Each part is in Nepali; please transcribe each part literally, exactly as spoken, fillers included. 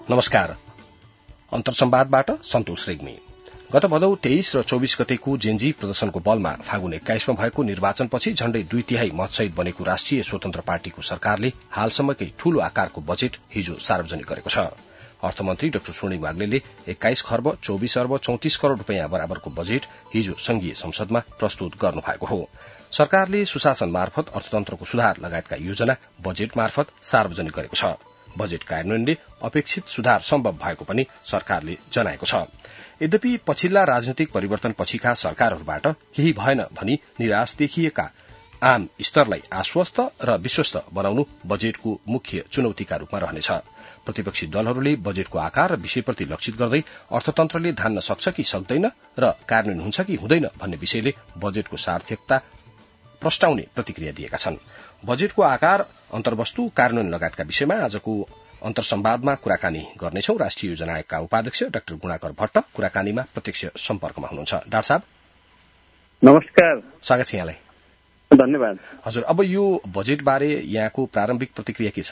नमस्कार। अन्तर्संवादबाट सन्तोष रेग्मी। गत भदौ तेइस र चौबीस गतेको जेनजी प्रदर्शनको बलमा फागुन एक्काइसमा भएको निर्वाचनपछि झण्डै दुई तिहाई मतसहित बनेको राष्ट्रिय स्वतन्त्र पार्टीको सरकारले हालसम्मकै ठूलो आकारको बजेट हिजो सार्वजनिक गरेको छ। अर्थमन्त्री डाक्टर स्वर्णिम वाग्लेले एक्काइस खर्ब चौबीस अर्ब चौतिस करोड़ रूपियाँ बराबरको बजेट हिजो संघीय संसदमा प्रस्तुत गर्नुभएको हो। सरकारले सुशासन मार्फत अर्थतन्त्रको सुधार लगायतका योजना बजेट मार्फत सार्वजनिक गरेको छ। बजेट कार्यान्वयनले अपेक्षित सुधार सम्भव भएको पनि सरकारले जनाएको छ। यद्यपि पछिल्ला राजनैतिक परिवर्तन पछिका सरकारहरूबाट केही भएन भनी निराश देखिएका आम स्तरलाई आश्वस्त र विश्वस्त बनाउनु बजेटको मुख्य चुनौतीका रूपमा रहनेछ। प्रतिपक्षी दलहरूले बजेटको आकार र विषयप्रति लक्षित गर्दै अर्थतन्त्रले धान्न सक्छ कि सक्दैन र कार्यान्वयन हुन्छ कि हुँदैन भन्ने विषयले बजेटको सार्थकता प्रस्ताउने प्रतिक्रिया दिएका छन्। बजेटको आकार, अन्तर्वस्तु, कार्यान्वयन लगायतका विषयमा आजको अन्तर्संवादमा कुराकानी गर्नेछौं। राष्ट्रिय योजना आयोगका उपाध्यक्ष डाक्टर गुणाकर भट्ट कुराकानीमा प्रत्यक्ष सम्पर्कमा हुनुहुन्छ। डाक्टर साहब नमस्कार, स्वागत छ यहाँलाई। धन्यवाद। हजुर, अब यो बजेट बारे यहाँको प्रारम्भिक प्रतिक्रिया के छ?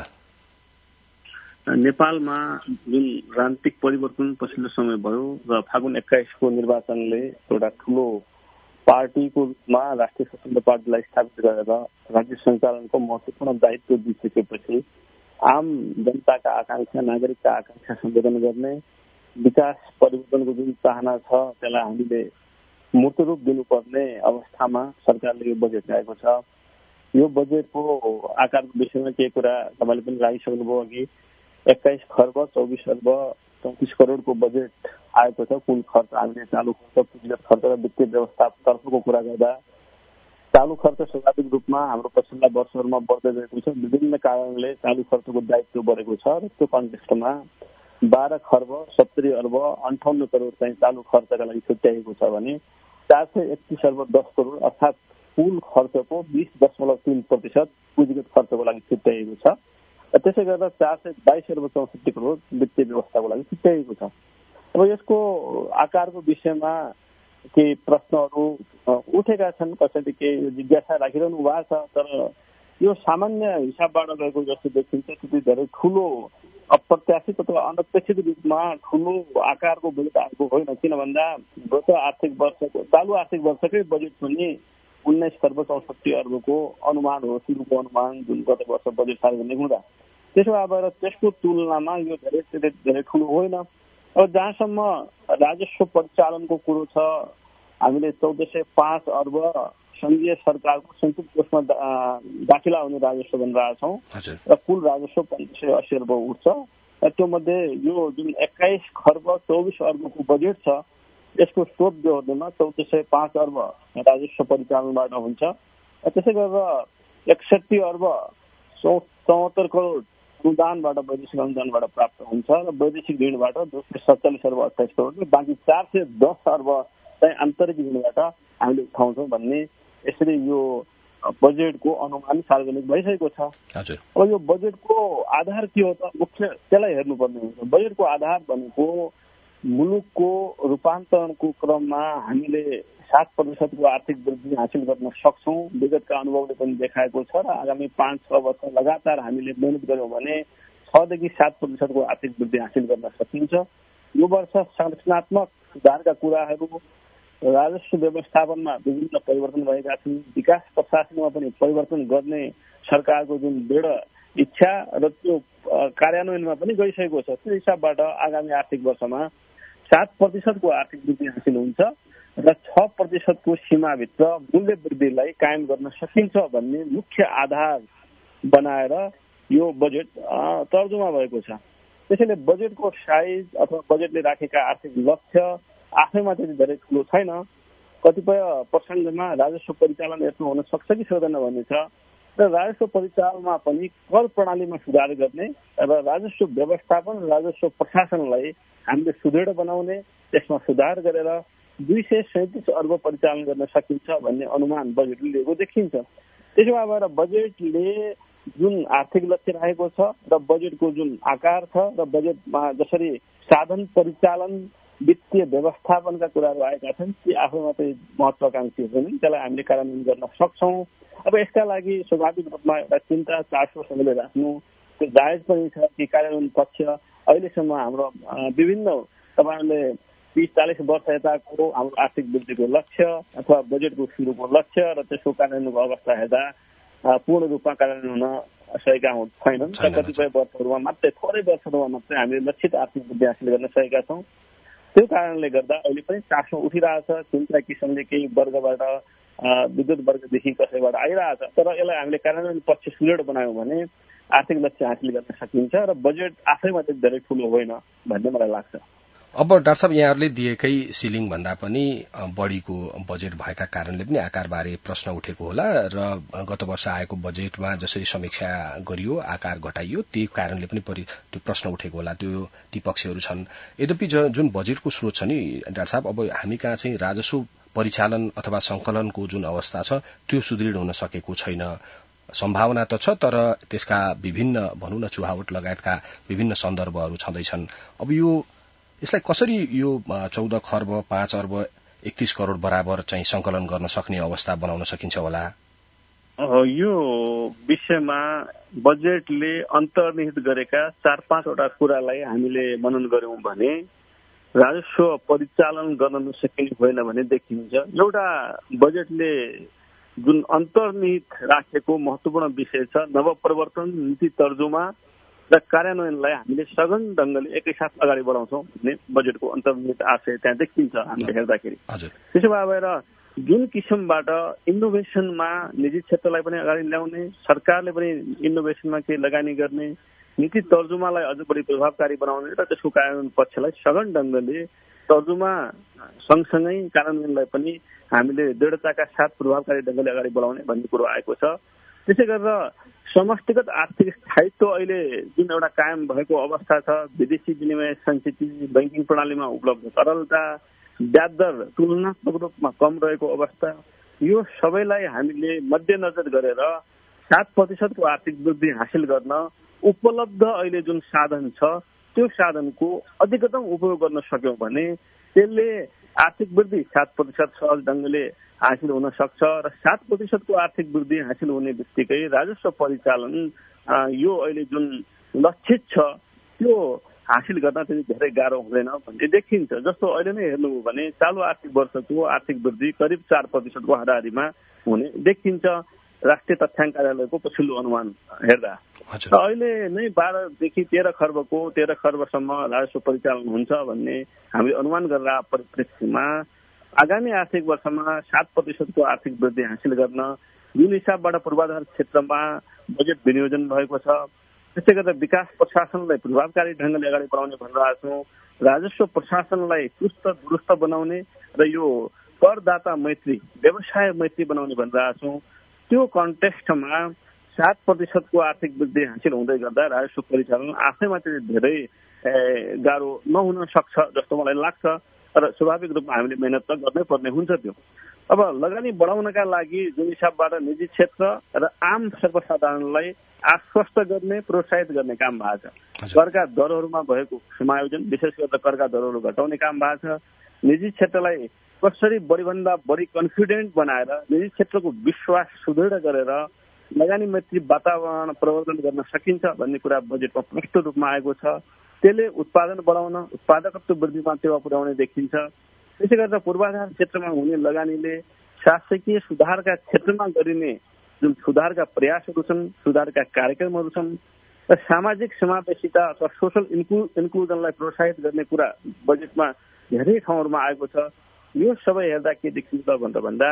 नेपालमा जुन राजनीतिक परिवर्तन पछिल्लो समय भयो र फागुन एक्काइसको निर्वाचनले एउटा ठूलो पार्टीको रूपमा राष्ट्रिय स्वतन्त्र पार्टीलाई स्थापित गरेर राज्य सञ्चालनको महत्वपूर्ण दायित्व दिइसकेपछि आम जनताका आकांक्षा, नागरिकका आकांक्षा सम्बोधन गर्ने, विकास परिवर्तनको जुन चाहना छ त्यसलाई हामीले मूर्त रूप दिनुपर्ने अवस्थामा सरकारले यो बजेट ल्याएको छ। यो बजेटको आकारको विषयमा केही कुरा तपाईँले पनि राखिसक्नुभयो कि एक्काइस खर्ब चौबिस अर्ब चौतिस करोड़को बजेट आएको छ। कुल खर्च हामीले चालू खर्च, पुँजीगत खर्च र वित्तीय व्यवस्थापनतर्फको कुरा गर्दा चालू खर्च स्वाभाविक रूपमा हाम्रो पछिल्ला वर्षहरूमा बढ्दै गएको छ। विभिन्न कारणले चालू खर्चको दायित्व बढेको छ र त्यो कन्टेक्स्टमा बाह्र खर्ब सत्तरी अर्ब अन्ठाउन्न करोड़ चाहिँ चालू खर्चका लागि छुट्याइएको छ भने चार सय एकतिस अर्ब दस करोड़ अर्थात कुल खर्चको बीस दशमलव तीन प्रतिशत पुँजीगत खर्चको लागि छुट्याइएको छ। त्यसै गर्दा चार सय बाइस अर्ब चौसठी करोड़ वित्तीय व्यवस्थाको लागि छुट्याइएको छ। अब यसको आकारको विषयमा केही प्रश्नहरू उठेका छन्, कसैले केही जिज्ञासा राखिरहनु भएको छ, तर यो सामान्य हिसाबबाट गएको जस्तो देखिन्छ। त्यति धेरै ठूलो अप्रत्याशित अथवा अनपेक्षित रूपमा ठूलो आकारको बजेट आएको होइन। किन भन्दा गत आर्थिक वर्षको चालू आर्थिक वर्षकै बजेट पनि उन्नाइस खर्ब चौसठी अर्बको अनुमान हो, सुरुको अनुमान जुन गत वर्ष बजेट सार्वजनिक हुँदा। त्यसो भएर त्यसको तुलनामा यो धेरै धेरै धेरै ठूलो होइन। अब जहाँसम्म राजस्व परिचालनको कुरो छ, हामीले चौध सय पाँच अर्ब संघीय सरकारको संयुक्त कोषमा दाखिला हुने राजस्व भनिरहेछौँ र कुल राजस्व पन्ध्र सय अस्सी अर्ब उठ्छ। त्यो मध्ये यो जुन एक्काइस खर्ब चौबिस अर्बको बजेट छ यसको स्रोत जोड्नेमा चौध सय पाँच अर्ब राजस्व परिचालनबाट हुन्छ। त्यसै गरेर एकसठी अर्ब चौहत्तर करोड़ अनुदानबाट वैदेशिक अनुदानबाट प्राप्त हुन्छ र वैदेशिक ऋणबाट दो सय सत्तालिस अर्ब अठाइस करोड़ बाँकी चार सय दस अर्ब चाहिँ आन्तरिक ऋणबाट हामीले उठाउँछौँ भन्ने यसरी यो बजेटको अनुमान सार्वजनिक भइसकेको छ। अब यो बजेटको आधार के हो त? मुख्य त्यसलाई हेर्नुपर्ने हुन्छ। बजेटको आधार भनेको मुलुकको रूपान्तरणको क्रममा हामीले सात प्रतिशतको आर्थिक वृद्धि हासिल गर्न सक्छौँ। विगतका अनुभवले पनि देखाएको छ र आगामी पाँच छ वर्ष लगातार हामीले मेहनत गर्यौँ भने छदेखि सात प्रतिशतको आर्थिक वृद्धि हासिल गर्न सकिन्छ। यो वर्ष संरचनात्मक सुधारका कुराहरू, राजस्व व्यवस्थापनमा विभिन्न परिवर्तन भएका छन्, विकास प्रशासनमा पनि परिवर्तन गर्ने सरकारको जुन दृढ इच्छा र त्यो कार्यान्वयनमा पनि गइसकेको छ। त्यो हिसाबबाट आगामी आर्थिक वर्षमा सात प्रतिशतको आर्थिक वृद्धि हासिल हुन्छ र छ प्रतिशतको सीमाभित्र मूल्य वृद्धिलाई कायम गर्न सकिन्छ भन्ने मुख्य आधार बनाएर यो बजेट तर्जुमा भएको छ। त्यसैले बजेटको साइज अथवा बजेटले राखेका आर्थिक लक्ष्य आफैमा त्यति धेरै ठुलो छैन। कतिपय प्रसङ्गमा राजस्व परिचालन यत्रो हुन सक्छ कि सक्दैन भन्ने छ र राजस्व परिचालनमा पनि कर प्रणालीमा सुधार गर्ने र राजस्व व्यवस्थापन, राजस्व प्रशासनलाई हामीले सुदृढ बनाउने, त्यसमा सुधार गरेर दुई सय सैतिस अर्ब परिचालन गर्न सकिन्छ भन्ने अनुमान बजेटले लिएको देखिन्छ। त्यसो भएर बजेटले जुन आर्थिक लक्ष्य राखेको छ र बजेटको जुन आकार छ र बजेटमा जसरी साधन परिचालन, वित्तीय व्यवस्थापनका कुराहरू आएका छन् ती आफैमा चाहिँ महत्वाकांक्षी हुन्, त्यसलाई हामीले कार्यान्वयन गर्न सक्छौँ। अब यसका लागि स्वाभाविक रूपमा एउटा चिन्ता चासो सबैले राख्नु त्यो जायज पनि छ कि कार्यान्वयन पक्ष अहिलेसम्म हाम्रो विभिन्न तपाईँहरूले तीस चालिस वर्ष यताको हाम्रो आर्थिक वृद्धिको लक्ष्य अथवा बजेटको सुरुको लक्ष्य र त्यसको कार्यान्वयनको अवस्था हेर्दा पूर्ण रूपमा कार्यान्वयन हुन सकेका छैनन्। कतिपय वर्षहरूमा मात्रै थोरै वर्षहरूमा मात्रै हामीले लक्षित आर्थिक वृद्धि हासिल गर्न सकेका छौँ। त्यो कारणले गर्दा अहिले पनि चासो उठिरहेछ। चिन्ता किसिमले केही वर्गबाट विद्युत वर्गदेखि कसैबाट आइरहेछ। तर यसलाई हामीले कार्यान्वयन पक्ष सुदृढ बनायौँ भने आर्थिक लक्ष्य हासिल गर्न सकिन्छ र बजेट आफैमा चाहिँ धेरै ठुलो होइन भन्ने मलाई लाग्छ। अब डाक्टर साहब, यहाँहरूले दिएकै सिलिङ भन्दा पनि बढ़ीको बजेट भएका कारणले पनि आकारबारे प्रश्न उठेको होला र गत वर्ष आएको बजेटमा जसरी समीक्षा गरियो आकार घटाइयो त्यही कारणले पनि त्यो प्रश्न उठेको होला। त्यो ती पक्षहरू छन्। यद्यपि जुन बजेटको स्रोत छ नि डाक्टर साहब, अब हामी कहाँ चाहिँ राजस्व परिचालन अथवा संकलनको जुन अवस्था छ त्यो सुदृढ हुन सकेको छैन। सम्भावना त छ, तर त्यसका विभिन्न भनौँ न चुहावट लगायतका विभिन्न सन्दर्भहरू छँदैछन्। अब यो यसलाई कसरी यो चौध खर्ब पाँच अर्ब एकतीस करोड़ बराबर चाहिँ संकलन गर्न सक्ने अवस्था बनाउन सकिन्छ होला? यो विषयमा बजेटले अन्तर्निहित गरेका चार पाँचवटा कुरालाई हामीले मनन गर्यौं भने राजस्व परिचालन गर्न नसकिने होइन भने देखिन्छ। एउटा बजेटले जुन अन्तर्निहित राखेको महत्वपूर्ण विषय छ नवप्रवर्तन, नीति तर्जुमा र कार्यान्वयनलाई हामीले सघन ढंगले एकैसाथ अगाडि बढाउँछौँ भन्ने बजेटको अन्तर्निहित आशय त्यहाँ देखिन्छ हामीले हेर्दाखेरि। त्यसो भएर जुन किसिमबाट इनोभेसनमा निजी क्षेत्रलाई पनि अगाडि ल्याउने, सरकारले पनि इनोभेसनमा केही लगानी गर्ने, नीति तर्जुमालाई अझ बढी प्रभावकारी बनाउने र त्यसको कार्यान्वयन पक्षलाई सघन ढंगले तर्जुमा सँगसँगै कार्यान्वयनलाई पनि हामीले दृढताका साथ प्रभावकारी ढंगले अगाडि बढाउने भन्ने कुरो आएको छ। त्यसै गरेर समष्टिगत आर्थिक स्थायित्व अहिले जुन एउटा कायम भएको अवस्था छ, विदेशी विनिमय संचिति, बैंकिङ प्रणालीमा उपलब्ध तरलता, ब्याज दर तुलनात्मक रूपमा कम रहेको अवस्था, यो सबैलाई हामीले मध्यनजर गरेर सात प्रतिशतको आर्थिक वृद्धि हासिल गर्न उपलब्ध अहिले जुन साधन छ त्यो साधनको अधिकतम उपयोग गर्न सक्यौं भने त्यसले आर्थिक वृद्धि सात प्रतिशत सहज ढंगले हासिल हुन सक्छ र सात प्रतिशतको आर्थिक वृद्धि हासिल हुने बित्तिकै राजस्व परिचालन यो अहिले जुन लक्षित छ त्यो हासिल गर्न त्यति धेरै गाह्रो हुँदैन भन्ने देखिन्छ। जस्तो अहिले नै हेर्नु हो भने चालु आर्थिक वर्षको आर्थिक वृद्धि करिब चार प्रतिशतको हाराहारीमा हुने देखिन्छ राष्ट्रिय तथ्याङ्क कार्यालयको पछिल्लो अनुमान हेर्दा। अहिले नै बाह्रदेखि तेह्र खर्बको तेह्र खर्बसम्म राजस्व परिचालन हुन्छ भन्ने हामीले अनुमान गरेर परिप्रेक्ष्यमा आगामी आर्थिक वर्षमा सात प्रतिशतको आर्थिक वृद्धि हासिल गर्न जुन हिसाबबाट पूर्वाधार क्षेत्रमा बजेट विनियोजन भएको छ, त्यसै गरेर विकास प्रशासनलाई प्रभावकारी ढंगले अगाडि बढाउने भनिरहेका छौँ, राजस्व प्रशासनलाई चुस्त दुरुस्त बनाउने र यो करदाता मैत्री, व्यवसाय मैत्री बनाउने भनिरहेका छौँ। त्यो कन्टेक्स्टमा सात प्रतिशतको आर्थिक वृद्धि हासिल हुँदै गर्दा राजस्व परिचालन आफैमा चाहिँ धेरै गाह्रो नहुन सक्छ जस्तो मलाई लाग्छ। तर स्वाभाविक रूपमा हामीले मेहनत त गर्नै पर्ने हुन्छ। त्यो अब लगानी बढाउनका लागि जुन हिसाबबाट निजी क्षेत्र र आम सर्वसाधारणलाई आश्वस्त गर्ने, प्रोत्साहित गर्ने काम भएको छ। करका दरहरूमा भएको समायोजन, विशेष गरेर करका दरहरू घटाउने काम भएको छ। निजी क्षेत्रलाई कसरी बढीभन्दा बढी कन्फिडेन्ट बनाएर निजी क्षेत्रको विश्वास सुदृढ गरेर लगानी मैत्री वातावरण प्रवर्धन गर्न सकिन्छ भन्ने कुरा बजेटमा प्रष्ट रूपमा आएको छ। त्यसले उत्पादन बढाउन, उत्पादकत्व वृद्धिमा टेवा पुर्याउने देखिन्छ। त्यसै गरेर पूर्वाधार क्षेत्रमा हुने लगानीले शासकीय सुधारका क्षेत्रमा गरिने जुन सुधारका प्रयासहरू छन्, सुधारका कार्यक्रमहरू छन् र सामाजिक समावेशिता अथवा सोसल इन्क्लुजनलाई प्रोत्साहित गर्ने कुरा बजेटमा धेरै ठाउँहरूमा आएको छ। यो सबै हेर्दा के देखिन्छ भन्दा भन्दा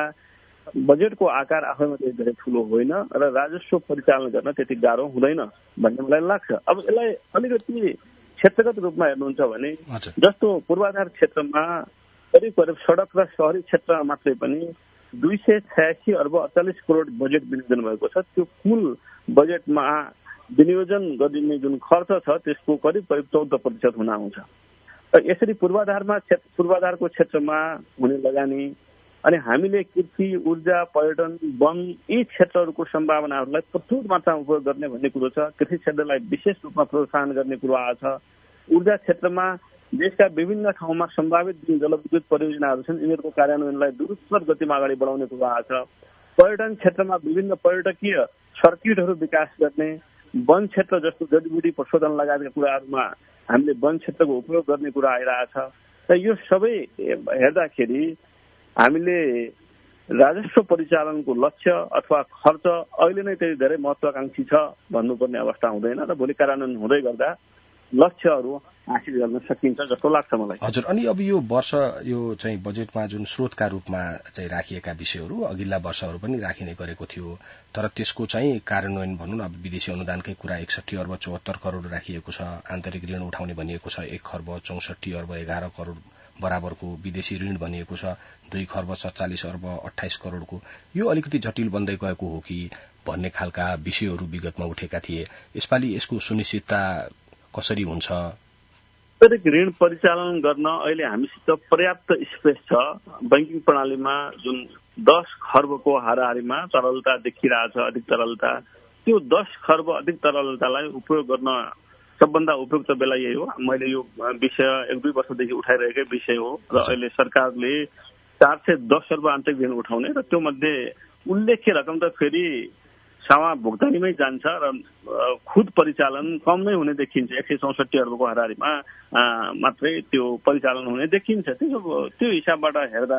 बजेटको आकार आफैमा चाहिँ धेरै ठुलो होइन र राजस्व परिचालन गर्न त्यति गाह्रो हुँदैन भन्ने मलाई लाग्छ। अब यसलाई अलिकति क्षेत्रगत रूपमा हेर्नुहुन्छ भने जस्तो पूर्वाधार क्षेत्रमा करिब करिब सडक र शहरी क्षेत्रमा मात्रै पनि दुई सय छयासी अर्ब अडचालिस करोड बजेट विनियोजन भएको छ। त्यो कुल बजेटमा विनियोजन गरिने जुन खर्च छ त्यसको करिब करिब चौध प्रतिशत हुन आउँछ। यसरी पूर्वाधारमा पूर्वाधारको क्षेत्रमा हुने लगानी अनि हामीले कृषि, ऊर्जा, पर्यटन, वन यी क्षेत्रहरूको सम्भावनाहरूलाई प्रचुर मात्रामा उपयोग गर्ने भन्ने कुरो छ। कृषि क्षेत्रलाई विशेष रूपमा प्रोत्साहन गर्ने कुरो आएको छ। ऊर्जा क्षेत्रमा देशका विभिन्न ठाउँमा सम्भावित जुन जलविद्युत परियोजनाहरू छन् यिनीहरूको कार्यान्वयनलाई द्रुत गतिमा अगाडि बढाउने कुरो आएको छ। पर्यटन क्षेत्रमा विभिन्न पर्यटकीय सर्किटहरू विकास गर्ने, वन क्षेत्र जस्तो जडीबुटी प्रशोधन लगायतका कुराहरूमा हामीले वन क्षेत्रको उपयोग गर्ने कुरा आइरहेछ। र यो सबै हेर्दाखेरि हामीले राजस्व परिचालनको लक्ष्य अथवा खर्च अहिले नै त्यति धेरै महत्त्वाकांक्षी छ भन्नुपर्ने अवस्था हुँदैन र भोलि कार्यान्वयन हुँदै गर्दा लक्ष्यहरू हासिल गर्न सकिन्छ जस्तो लाग्छ मलाई। हजुर, अनि अब यो वर्ष यो चाहिँ बजेटमा जुन स्रोतका रूपमा चाहिँ राखिएका विषयहरू अघिल्ला वर्षहरू पनि राखिने गरेको थियो, तर त्यसको चाहिँ कार्यान्वयन भनौँ न अब विदेशी अनुदानकै कुरा एकसठी अर्ब चौहत्तर करोड़ राखिएको छ, आन्तरिक ऋण उठाउने भनिएको छ एक खर्ब चौसठी अर्ब एघार करोड़ बराबरको, विदेशी ऋण भनिएको छ दुई खर्ब सत्तालिस अर्ब अठाइस करोड़को। यो अलिकति जटिल बन्दै गएको हो कि भन्ने खालका विषयहरू विगतमा उठेका थिए। यसपालि यसको सुनिश्चितता कसरी हुन्छ? आन्तरिक ऋण परिचालन गर्न अहिले हामीसित पर्याप्त स्पेस छ। बैंकिङ प्रणालीमा जुन दस खर्बको हाराहारीमा तरलता देखिरहेछ, अधिक तरलता, त्यो दस खर्ब अधिक तरलतालाई उपयोग गर्न सबभन्दा उपयुक्त बेला यही हो। मैले यो विषय एक दुई वर्षदेखि उठाइरहेकै विषय हो र अहिले सरकारले चार सय दस अर्ब आन्तरिक ऋण उठाउने र त्यो मध्ये उल्लेख्य रकम त फेरि सामा भुक्तानीमै जान्छ र खुद परिचालन कम नै हुने देखिन्छ। एक सय चौसठी अर्बको हाराहारीमा मात्रै त्यो परिचालन हुने देखिन्छ। त्यो त्यो हिसाबबाट हेर्दा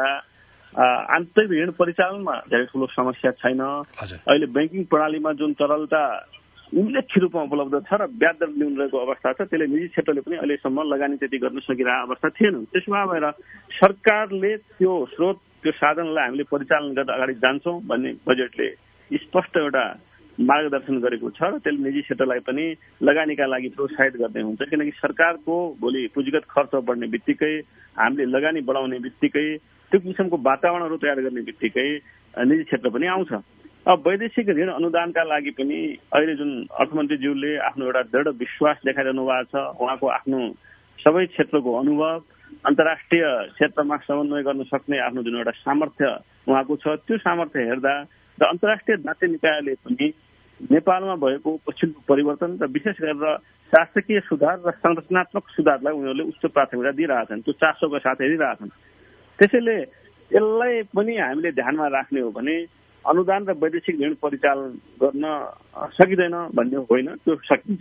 आन्तरिक ऋण परिचालनमा धेरै ठुलो समस्या छैन। अहिले बैंकिङ प्रणालीमा जुन तरलता उल्लेख्य रूपमा उपलब्ध छ र ब्याज दर न्यून रहेको अवस्था छ, त्यसले निजी क्षेत्रले पनि अहिलेसम्म लगानी त्यति गर्न सकिरहेको अवस्था थिएन। त्यसमा भएर सरकारले त्यो स्रोत त्यो साधनलाई हामीले परिचालन गर्दा अगाडि जान्छौँ भन्ने बजेटले स्पष्ट एउटा मार्गदर्शन गरेको छ र त्यसले निजी क्षेत्रलाई पनि लगानीका लागि प्रोत्साहित गर्ने हुन्छ। किनकि सरकारको भोलि पुँजीगत खर्च बढ्ने बित्तिकै, हामीले लगानी बढाउने बित्तिकै, त्यो किसिमको वातावरणहरू तयार गर्ने बित्तिकै निजी क्षेत्र पनि आउँछ। अब वैदेशिक ऋण अनुदानका लागि पनि अहिले जुन अर्थमन्त्रीज्यूले आफ्नो एउटा दृढ विश्वास देखाइरहनु भएको छ, उहाँको आफ्नो सबै क्षेत्रको अनुभव, अन्तर्राष्ट्रिय क्षेत्रमा समन्वय गर्न सक्ने आफ्नो जुन एउटा सामर्थ्य उहाँको छ, त्यो सामर्थ्य हेर्दा र अन्तर्राष्ट्रिय जातीय निकायले पनि नेपालमा भएको पछिल्लो परिवर्तन र विशेष गरेर शासकीय सुधार र संरचनात्मक सुधारलाई उनीहरूले उच्च प्राथमिकता दिइरहेछन्, त्यो चासोका साथ हेरिरहेछन्। त्यसैले यसलाई पनि हामीले ध्यानमा राख्ने हो भने अनुदान र वैदेशिक ऋण परिचालन गर्न सकिँदैन भन्ने होइन, त्यो सकिन्छ।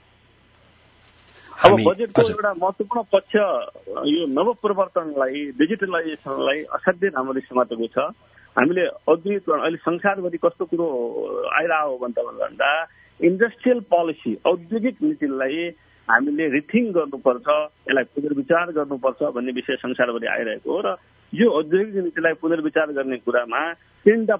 अब बजेटको एउटा महत्त्वपूर्ण पक्ष यो नवप्रवर्तनलाई, डिजिटलाइजेसनलाई असाध्यै राम्ररी समातेको छ। हामीले औद्योगिकरण अहिले संसारभरि कस्तो कुरो आइरहेको हो भन्दा इन्डस्ट्रियल पोलिसी, औद्योगिक नीतिलाई हामीले रिथिङ गर्नुपर्छ, यसलाई पुनर्विचार गर्नुपर्छ भन्ने विषय संसारभरि आइरहेको हो र यो औद्योगिक नीतिलाई पुनर्विचार गर्ने कुरामा तीनटा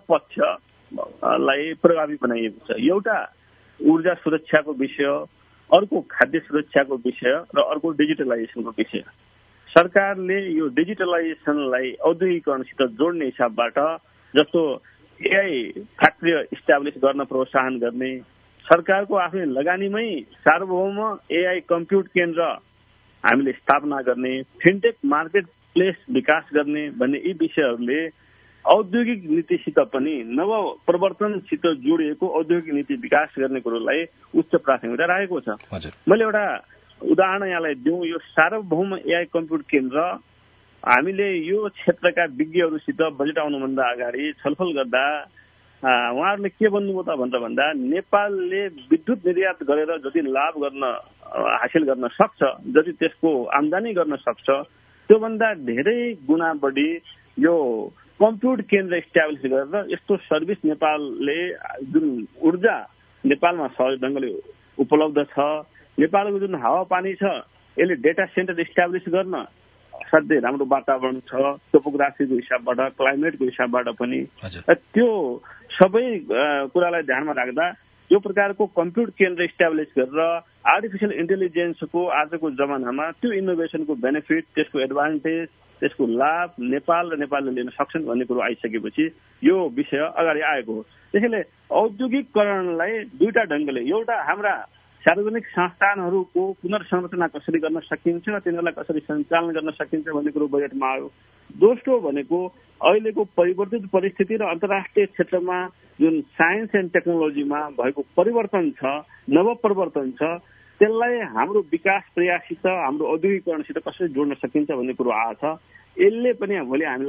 पक्षलाई प्रभावी बनाइएको छ। एउटा ऊर्जा सुरक्षाको विषय, अर्को खाद्य सुरक्षाको विषय र अर्को डिजिटलाइजेसनको विषय। सरकारले यो डिजिटलाइजेसनलाई औद्योगिकरणसित जोड्ने हिसाबबाट जस्तो एआई फ्याक्ट्री इस्टाब्लिस गर्न प्रोत्साहन गर्ने, सरकारको आफ्नै लगानीमै सार्वभौम एआई कम्प्युट केन्द्र हामीले स्थापना गर्ने, फिनटेक मार्केट प्लेस विकास गर्ने भन्ने यी विषयहरूले औद्योगिक नीतिसित पनि नव प्रवर्तनसित जोडिएको औद्योगिक नीति विकास गर्ने कुरोलाई उच्च प्राथमिकता राखेको छ। मैले एउटा उदाहरण यहाँलाई दिउँ, यो सार्वभौम एआई कम्प्युट केन्द्र हामीले यो क्षेत्रका विज्ञहरूसित बजेट आउनुभन्दा अगाडि छलफल गर्दा उहाँहरूले के भन्नुभयो त भनेर भन्दा नेपालले विद्युत निर्यात गरेर जति लाभ गर्न हासिल गर्न सक्छ, जति त्यसको आम्दानी गर्न सक्छ, त्योभन्दा धेरै गुणा बढी यो कम्प्युट केन्द्र इस्टाब्लिस गरेर यस्तो सर्भिस नेपालले जुन ऊर्जा नेपालमा सहज ढङ्गले उपलब्ध छ, नेपालको जुन हावापानी छ यसले डेटा सेन्टर इस्टाब्लिस गर्न असाध्यै राम्रो वातावरण छ, टोपोग्राफीको हिसाबबाट, क्लाइमेटको हिसाबबाट पनि। त्यो सबै कुरालाई ध्यानमा राख्दा यो प्रकारको कम्प्युट केन्द्र इस्टाब्लिस गरेर आर्टिफिसियल इन्टेलिजेन्सको आजको जमानामा त्यो इनोभेसनको बेनिफिट, त्यसको एडभान्टेज, त्यसको लाभ नेपाल र नेपालले लिन सक्छन् भन्ने कुरो आइसकेपछि यो विषय अगाडि आएको हो। त्यसैले औद्योगिकरणलाई दुईटा ढङ्गले, एउटा हाम्रा सार्वजनिक संस्थानहरूको पुनर्संरचना कसरी गर्न सकिन्छ, तिनीहरूलाई कसरी सञ्चालन गर्न सकिन्छ भन्ने कुरो बजेटमा आयो। दोस्रो भनेको अहिलेको परिवर्तित परिस्थिति र अन्तर्राष्ट्रिय क्षेत्रमा जुन साइन्स एन्ड टेक्नोलोजीमा भएको परिवर्तन छ, नवपरिवर्तन छ, त्यसलाई हाम्रो विकास प्रयाससित, हाम्रो औद्योगिकरणसित कसरी जोड्न सकिन्छ भन्ने कुरो आएको छ। यसले पनि भोलि हामीलाई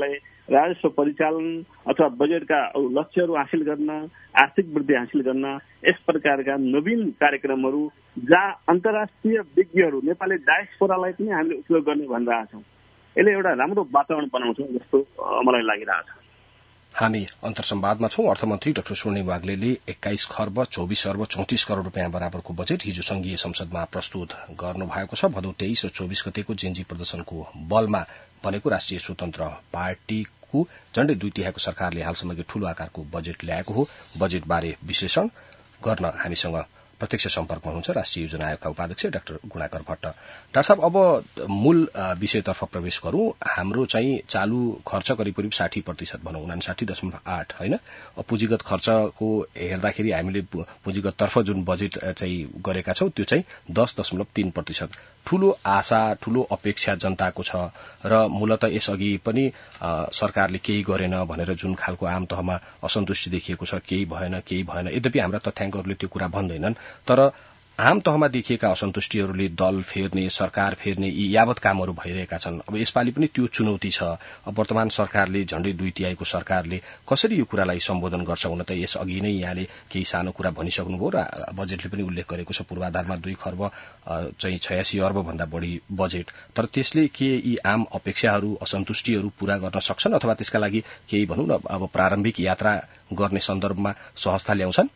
राजस्व परिचालन अथवा बजेटका लक्ष्यहरू हासिल गर्न, आर्थिक वृद्धि हासिल गर्न यस प्रकारका नवीन कार्यक्रमहरू जहाँ अन्तर्राष्ट्रिय विज्ञहरू नेपाली डायस्पोरालाई पनि हामीले उपयोग गर्ने भनिरहेका छौँ। यसले एउटा राम्रो वातावरण बनाउँछ जस्तो मलाई लागिरहेछ। हामी अन्तर्संवादमा छौं। अर्थमन्त्री डाक्टर स्वर्णिम वाग्लेले एक्काइस खर्ब चौबिस अर्ब चौतिस करोड़ रूपियाँ बराबरको बजेट हिजो संघीय संसदमा प्रस्तुत गर्नुभएको छ। भदौ तेइस र चौबिस गतेको जेएनजी प्रदर्शनको बलमा बनेको राष्ट्रिय स्वतन्त्र पार्टीको झण्डै दुई तिहाईको सरकारले हालसम्मकै ठूलो आकारको बजेट ल्याएको हो। बजेटबारे विश्लेषण गर्न हामीसँग प्रत्यक्ष सम्पर्कमा हुनुहुन्छ राष्ट्रिय योजना आयोगका उपाध्यक्ष डाक्टर गुणाकर भट्ट। डाक्टर साहब, अब मूल विषयतर्फ प्रवेश गरौं। हाम्रो चाहिँ चालू खर्च करिब करिब साठी प्रतिशत भनौं उनासाठी दशमलव आठ होइन। पुँजीगत खर्चको हेर्दाखेरि हामीले पुँजीगत तर्फ जुन बजेट चाहिँ गरेका छौं त्यो चाहिँ दस दशमलव तीन प्रतिशत। ठूलो आशा ठूलो अपेक्षा जनताको छ र मूलत यसअघि पनि सरकारले केही गरेन भनेर जुन खालको आम तहमा असन्तुष्टि देखिएको छ, केही भएन केही भएन। यद्यपि हाम्रा तथ्याङ्कहरूले त्यो कुरा भन्दैनन्, तर आम तहमा देखिएका असन्तुष्टिहरूले दल फेर्ने, सरकार फेर्ने यी यावत कामहरू भइरहेका छन्। अब यसपालि पनि त्यो चुनौती छ। अब वर्तमान सरकारले झण्डै दुई तिहाईको सरकारले कसरी यो कुरालाई सम्बोधन गर्छ? हुन त यसअघि नै यहाँले केही सानो कुरा भनिसक्नुभयो र बजेटले पनि उल्लेख गरेको छ पूर्वाधारमा दुई खर्ब चाहिँ छयासी अर्ब भन्दा बढ़ी बजेट। तर त्यसले के यी आम अपेक्षाहरू असन्तुष्टिहरू पूरा गर्न सक्छन् अथवा त्यसका लागि केही भनौं न अब प्रारम्भिक यात्रा गर्ने सन्दर्भमा सहजता ल्याउँछन्?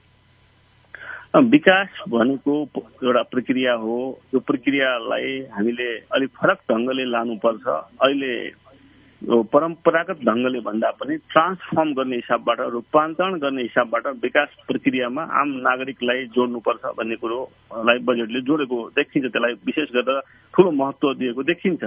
विकास भनेको एउटा प्रक्रिया हो। यो प्रक्रियालाई हामीले अलिक फरक ढंगले लानुपर्छ। अहिले परम्परागत ढंगले भन्दा पनि ट्रान्सफर्म गर्ने हिसाबबाट, रूपान्तरण गर्ने हिसाबबाट विकास प्रक्रियामा आम नागरिकलाई जोड्नुपर्छ भन्ने कुरोलाई बजेटले जोडेको देखिन्छ। त्यसलाई विशेष गरेर ठूलो महत्व दिएको देखिन्छ।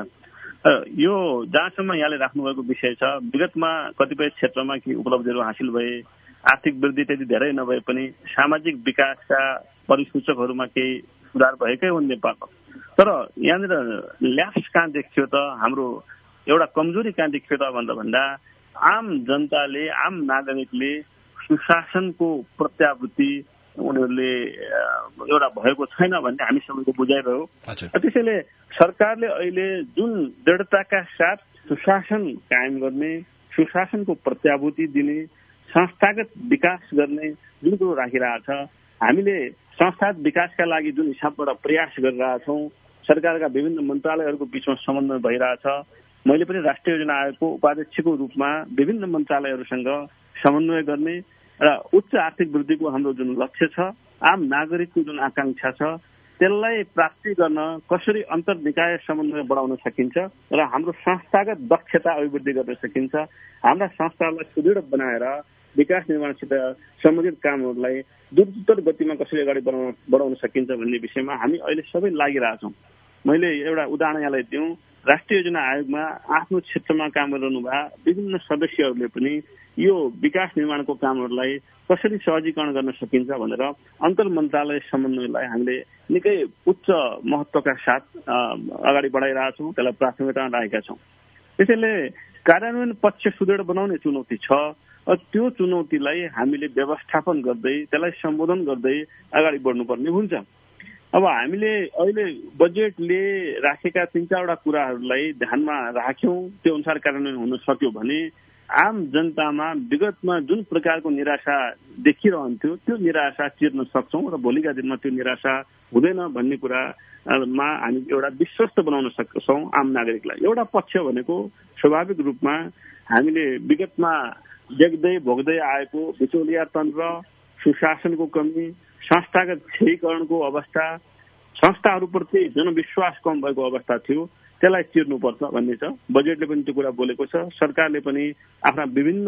यो जहाँसम्म यहाँले राख्नुभएको विषय छ, विगतमा कतिपय क्षेत्रमा के उपलब्धिहरू हासिल भए, आर्थिक वृद्धि त्यति धेरै नभए पनि सामाजिक विकासका परिसूचकहरूमा केही सुधार भएकै हुन् नेपालमा। तर यहाँनिर ल्याप्स कहाँ देखियो त, हाम्रो एउटा कमजोरी कहाँ देखियो त भन्दा भन्दा आम जनताले, आम नागरिकले सुशासनको प्रत्याभूति उनीहरूले एउटा भएको छैन भन्ने हामी सबैको बुझाइ रह्यो। त्यसैले सरकारले अहिले जुन दृढताका साथ सुशासन कायम गर्ने, सुशासनको प्रत्याभूति दिने, संस्थागत विकास गर्ने जुन कुरो राखिरहेछ, हामीले संस्थागत विकासका लागि जुन हिसाबबाट प्रयास गरिरहेछौँ, सरकारका विभिन्न मन्त्रालयहरूको बीचमा समन्वय भइरहेछ। मैले पनि राष्ट्रिय योजना आयोगको उपाध्यक्षको रूपमा विभिन्न मन्त्रालयहरूसँग समन्वय गर्ने र उच्च आर्थिक वृद्धिको हाम्रो जुन लक्ष्य छ, आम नागरिकको जुन आकांक्षा छ, त्यसलाई प्राप्ति गर्न कसरी अन्तर्निकाय समन्वय बढाउन सकिन्छ र हाम्रो संस्थागत दक्षता अभिवृद्धि गर्न सकिन्छ, हाम्रा संस्थालाई सुदृढ बनाएर विकास निर्माणसित सम्बन्धित कामहरूलाई द्रुततर गतिमा कसरी अगाडि बढाउन बढाउन सकिन्छ भन्ने विषयमा हामी अहिले सबै लागिरहेछौँ। मैले एउटा उदाहरण यहाँलाई दिउँ। राष्ट्रिय योजना आयोगमा आफ्नो क्षेत्रमा काम गरिरहनुभएका विभिन्न सदस्यहरूले पनि यो विकास निर्माणको कामहरूलाई कसरी सहजीकरण गर्न सकिन्छ भनेर अन्तर मन्त्रालय समन्वयलाई हामीले निकै उच्च महत्वका साथ अगाडि बढाइरहेछौँ, त्यसलाई प्राथमिकतामा राखेका छौँ। त्यसैले कार्यान्वयन पक्ष सुदृढ बनाउने चुनौती छ। त्यो चुनौतीलाई हामीले व्यवस्थापन गर्दै, त्यसलाई सम्बोधन गर्दै अगाडि बढ्नुपर्ने हुन्छ। अब हामीले अहिले बजेटले राखेका तीन चारवटा कुराहरूलाई ध्यानमा राख्यौं, त्यो अनुसार कार्यान्वयन हुन सक्यो भने आम जनतामा विगतमा जुन प्रकारको निराशा देखिरहन्थ्यो त्यो निराशा चिर्न सक्छौं र भोलिका दिनमा त्यो निराशा हुँदैन भन्ने कुरामा हामी एउटा विश्वस्त बनाउन सक्छौं आम नागरिकलाई। एउटा पक्ष भनेको स्वाभाविक रूपमा हामीले विगतमा देख्दै भोग्दै आएको बिचौलिया तन्त्र, सुशासनको कमी, संस्थागत क्षयीकरणको अवस्था, संस्थाहरूप्रति जनविश्वास कम भएको अवस्था थियो, त्यसलाई चिर्नुपर्छ भन्ने छ। बजेटले पनि त्यो कुरा बोलेको छ। सरकारले पनि आफ्ना विभिन्न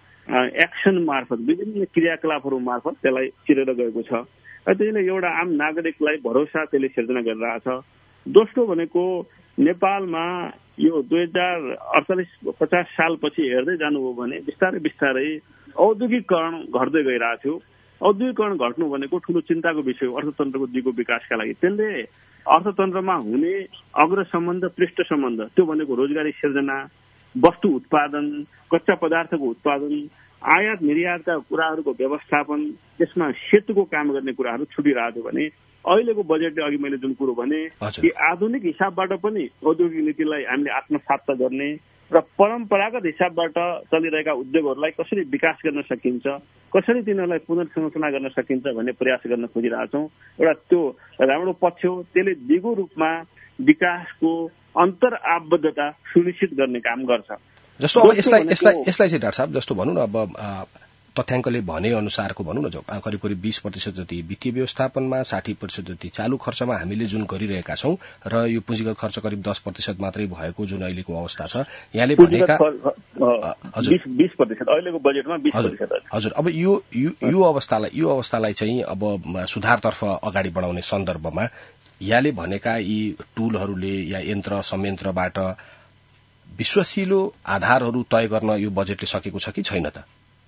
एक्सन मार्फत, विभिन्न क्रियाकलापहरू मार्फत त्यसलाई चिरेर गएको छ। त्यसैले एउटा आम नागरिकलाई भरोसा त्यसले सिर्जना गरिरहेछ। दोस्रो भनेको नेपालमा यो दुई हजार अडचालिस पचास सालपछि हेर्दै जानुभयो भने बिस्तारै बिस्तारै औद्योगिकरण घट्दै गइरहेको थियो। औद्योगिकरण घट्नु भनेको ठूलो चिन्ताको विषय हो अर्थतन्त्रको दिगो विकासका लागि। त्यसले अर्थतन्त्रमा हुने अग्र सम्बन्ध, पृष्ठ सम्बन्ध, त्यो भनेको रोजगारी सिर्जना, वस्तु उत्पादन, कच्चा पदार्थको उत्पादन, आयात निर्यातका कुराहरूको व्यवस्थापन, त्यसमा सेतुको काम गर्ने कुराहरू छुटिरहेको थियो भने अहिलेको बजेटले, अघि मैले जुन कुरो भने कि आधुनिक हिसाबबाट पनि औद्योगिक नीतिलाई हामीले आत्मसात गर्ने, र परम्परागत हिसाबबाट चलिरहेका उद्योगहरूलाई कसरी विकास गर्न सकिन्छ, कसरी तिनीहरूलाई पुनर्संरचना गर्न सकिन्छ भन्ने प्रयास गर्न खोजिरहेछौँ। एउटा त्यो राम्रो पक्ष हो, त्यसले दिगो रूपमा विकासको अन्तर आबद्धता सुनिश्चित गर्ने काम गर्छ। जस्तो अब यसलाई यसलाई यसलाई चाहिँ डाक्टर साहब जस्तो भनौँ न, अब तथ्याङ्कले भने अनुसारको भनौँ न, करिब करिब बीस प्रतिशत जति वित्तीय व्यवस्थापनमा, साठी प्रतिशत जति चालू खर्चमा हामीले जुन गरिरहेका छौँ र यो पुँजीगत खर्च करिब दस प्रतिशत मात्रै भएको जुन अहिलेको अवस्था छ, यहाँले भनेका हजुर बीस प्रतिशत अहिलेको बजेटमा बीस प्रतिशत हजुर। अब यो यो अवस्थालाई यो अवस्थालाई चाहिँ अब सुधारतर्फ अगाडि बढाउने सन्दर्भमा यहाँले भनेका यी टुलहरूले या यन्त्र संयन्त्रबाट विश्वसिलो आधारहरू तय गर्न यो बजेटले सकेको छ कि छैन त?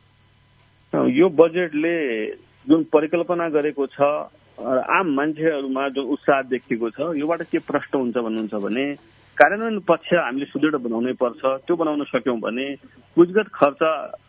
यो बजेटले जुन परिकल्पना गरेको छ आम मान्छेहरूमा जुन उत्साह देखिएको छ, योबाट के प्रश्न हुन्छ भन्नुहुन्छ भने कार्यान्वयन पक्ष हामीले सुदृढ बनाउनै पर्छ। त्यो बनाउन सक्यौं भने पुँजीगत खर्च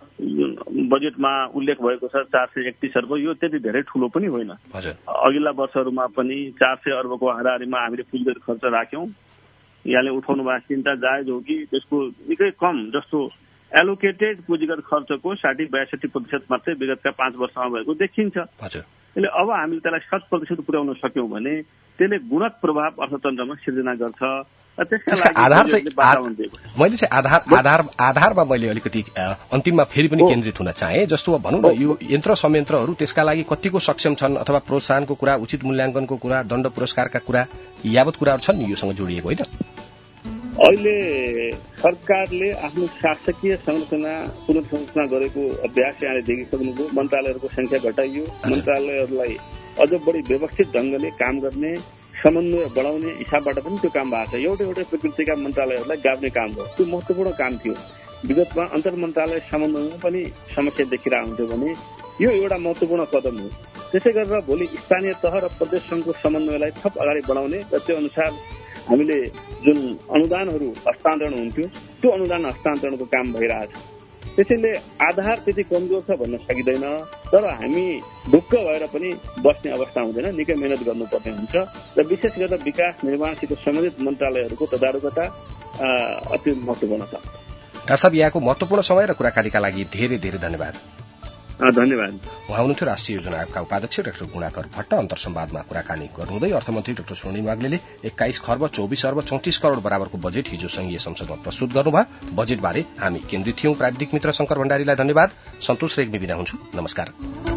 बजेटमा उल्लेख भएको छ चार सय एकतिस अर्ब, यो त्यति धेरै ठूलो पनि होइन। अघिल्ला वर्षहरूमा पनि चार सय अर्बको हाराहारीमा हामीले पुँजीगत खर्च राख्यौं। यहाँले उठाउनु भएको चिन्ता जायज हो कि त्यसको निकै कम, जस्तो एलोकेटेड पुँजीगत खर्चको साठी बयासठी प्रतिशत मात्रै विगतका पाँच वर्षमा भएको देखिन्छ। त्यसले अब हामीले त्यसलाई शत प्रतिशत पुर्याउन सक्यौं भने त्यसले गुणक प्रभाव अर्थतन्त्रमा सिर्जना गर्छ। त्यसका लागि मैले चाहिँ आधार आधार आधारमा मैले अलिकति अन्तिममा फेरि पनि केन्द्रित हुन चाहे। जस्तो अब भनौँ न, यो यन्त्र संयन्त्रहरू त्यसका लागि कतिको सक्षम छन्, अथवा प्रोत्साहनको कुरा, उचित मूल्याङ्कनको कुरा, दण्ड पुरस्कारका कुरा, यावत कुराहरू छन् नि योसँग जोडिएको होइन? अहिले सरकारले आफ्नो शासकीय संरचना पुनर्संरचना गरेको अभ्यास यहाँले देखिसक्नुभयो। मन्त्रालयहरूको संख्या घटाइयो, मन्त्रालयहरूलाई अझ बढी व्यवस्थित ढंगले काम गर्ने, समन्वय बढाउने हिसाबबाट पनि त्यो काम भएको छ। एउटै एउटै प्रकृतिका मन्त्रालयहरूलाई गाभ्ने काम हो, त्यो महत्वपूर्ण काम थियो। विगतमा अन्तर मन्त्रालय समन्वयमा पनि समस्या देखिरहेको हुन्थ्यो भने यो एउटा महत्वपूर्ण कदम हो। त्यसै गरेर भोलि स्थानीय तह र प्रदेश संघको समन्वयलाई थप अगाडि बढाउने र त्यो अनुसार हामीले जुन अनुदानहरू हस्तान्तरण हुन्थ्यो त्यो अनुदान हस्तान्तरणको काम भइरहेछ। त्यसैले आधार त्यति कमजोर छ भन्न सकिँदैन, तर हामी ढुक्क भएर पनि बस्ने अवस्था हुँदैन, निकै मेहनत गर्नुपर्ने हुन्छ र विशेष गरेर विकास निर्माणसित सम्बन्धित मन्त्रालयहरूको तदारुकता अति महत्वपूर्ण छ। डाक्टर साहब, यहाँको महत्वपूर्ण समय र कुराकानीका लागि धेरै धेरै धन्यवाद। धन्यवाद। उहाँ हुनुहुन्थ्यो राष्ट्रिय योजना आयोगका उपाध्यक्ष डाक्टर गुणाकर भट्ट। अन्तर संवादमा कुराकानी गर्नुहुँदै अर्थमन्त्री डाक्टर स्वर्णिम वाग्लेले एक्काइस खर्ब चौबिस अर्ब चौतिस करोड़ बराबरको बजेट हिजो संघीय संसदमा प्रस्तुत गर्नुभयो। बजेटबारे हामी केन्द्रित थियौं। प्राविधिक मित्र शंकर भण्डारीलाई धन्यवाद। सन्तोष रेग्मी बिदा हुन्छु। नमस्कार।